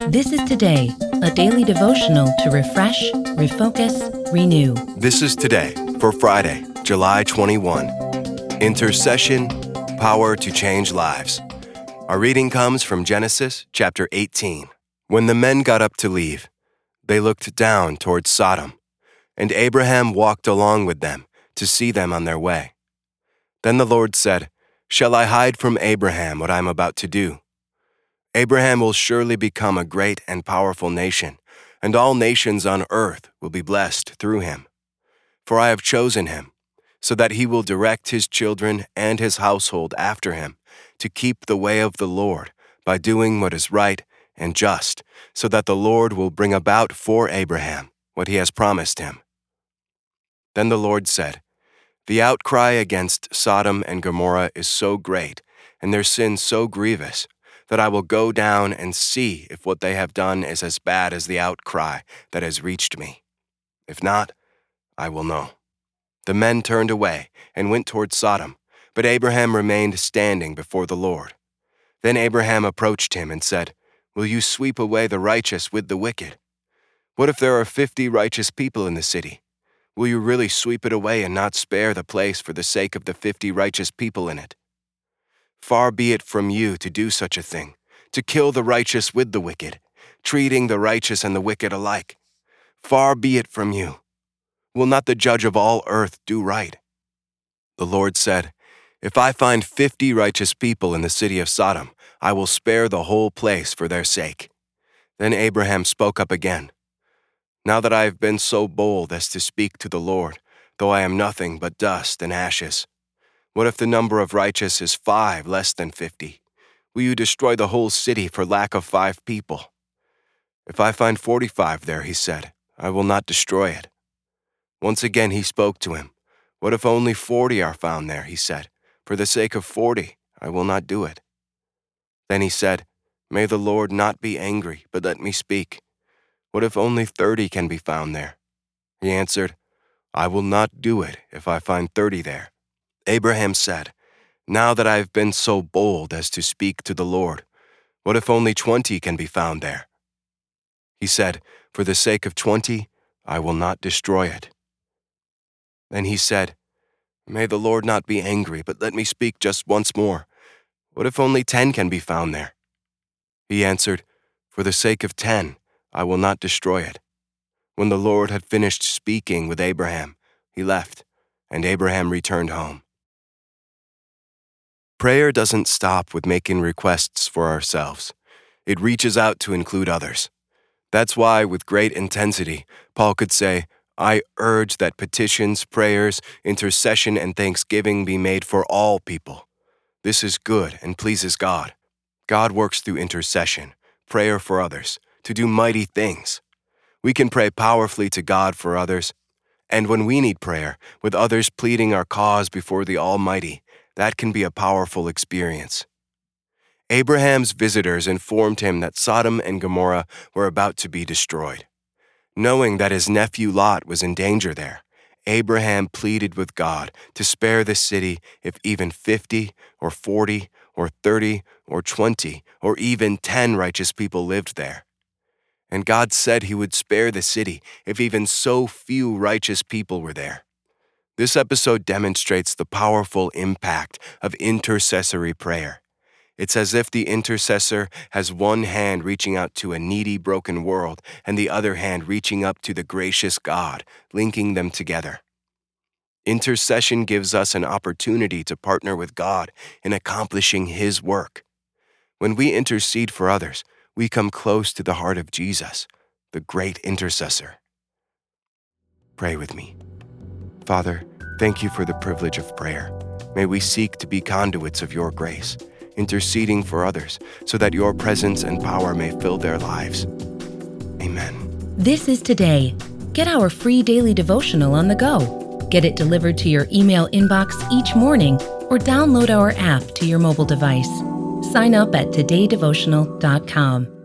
This is Today, a daily devotional to refresh, refocus, renew. This is Today for Friday, July 21. Intercession, power to change lives. Our reading comes from Genesis chapter 18. When the men got up to leave, they looked down towards Sodom, and Abraham walked along with them to see them on their way. Then the Lord said, "Shall I hide from Abraham what I am about to do? Abraham will surely become a great and powerful nation, and all nations on earth will be blessed through him. For I have chosen him, so that he will direct his children and his household after him, to keep the way of the Lord by doing what is right and just, so that the Lord will bring about for Abraham what he has promised him." Then the Lord said, "The outcry against Sodom and Gomorrah is so great, and their sin so grievous, that I will go down and see if what they have done is as bad as the outcry that has reached me. If not, I will know." The men turned away and went toward Sodom, but Abraham remained standing before the Lord. Then Abraham approached him and said, "Will you sweep away the righteous with the wicked? What if there are 50 righteous people in the city? Will you really sweep it away and not spare the place for the sake of the 50 righteous people in it? Far be it from you to do such a thing, to kill the righteous with the wicked, treating the righteous and the wicked alike. Far be it from you. Will not the judge of all earth do right?" The Lord said, "If I find 50 righteous people in the city of Sodom, I will spare the whole place for their sake." Then Abraham spoke up again. "Now that I have been so bold as to speak to the Lord, though I am nothing but dust and ashes, what if the number of righteous is 5 less than 50? Will you destroy the whole city for lack of 5 people? If I find 45 there," he said, "I will not destroy it." Once again he spoke to him. "What if only 40 are found there?" he said. "For the sake of 40, I will not do it." Then he said, "May the Lord not be angry, but let me speak. What if only 30 can be found there?" He answered, "I will not do it if I find 30 there." Abraham said, "Now that I have been so bold as to speak to the Lord, what if only 20 can be found there?" He said, "For the sake of 20, I will not destroy it." Then he said, "May the Lord not be angry, but let me speak just once more. What if only 10 can be found there?" He answered, "For the sake of 10, I will not destroy it." When the Lord had finished speaking with Abraham, he left, and Abraham returned home. Prayer doesn't stop with making requests for ourselves. It reaches out to include others. That's why, with great intensity, Paul could say, "I urge that petitions, prayers, intercession, and thanksgiving be made for all people. This is good and pleases God." God works through intercession, prayer for others, to do mighty things. We can pray powerfully to God for others, and when we need prayer, with others pleading our cause before the Almighty, that can be a powerful experience. Abraham's visitors informed him that Sodom and Gomorrah were about to be destroyed. Knowing that his nephew Lot was in danger there, Abraham pleaded with God to spare the city if even 50 or 40 or 30 or 20 or even 10 righteous people lived there. And God said he would spare the city if even so few righteous people were there. This episode demonstrates the powerful impact of intercessory prayer. It's as if the intercessor has one hand reaching out to a needy, broken world and the other hand reaching up to the gracious God, linking them together. Intercession gives us an opportunity to partner with God in accomplishing His work. When we intercede for others, we come close to the heart of Jesus, the great intercessor. Pray with me. Father, thank you for the privilege of prayer. May we seek to be conduits of your grace, interceding for others so that your presence and power may fill their lives. Amen. This is Today. Get our free daily devotional on the go. Get it delivered to your email inbox each morning or download our app to your mobile device. Sign up at todaydevotional.com.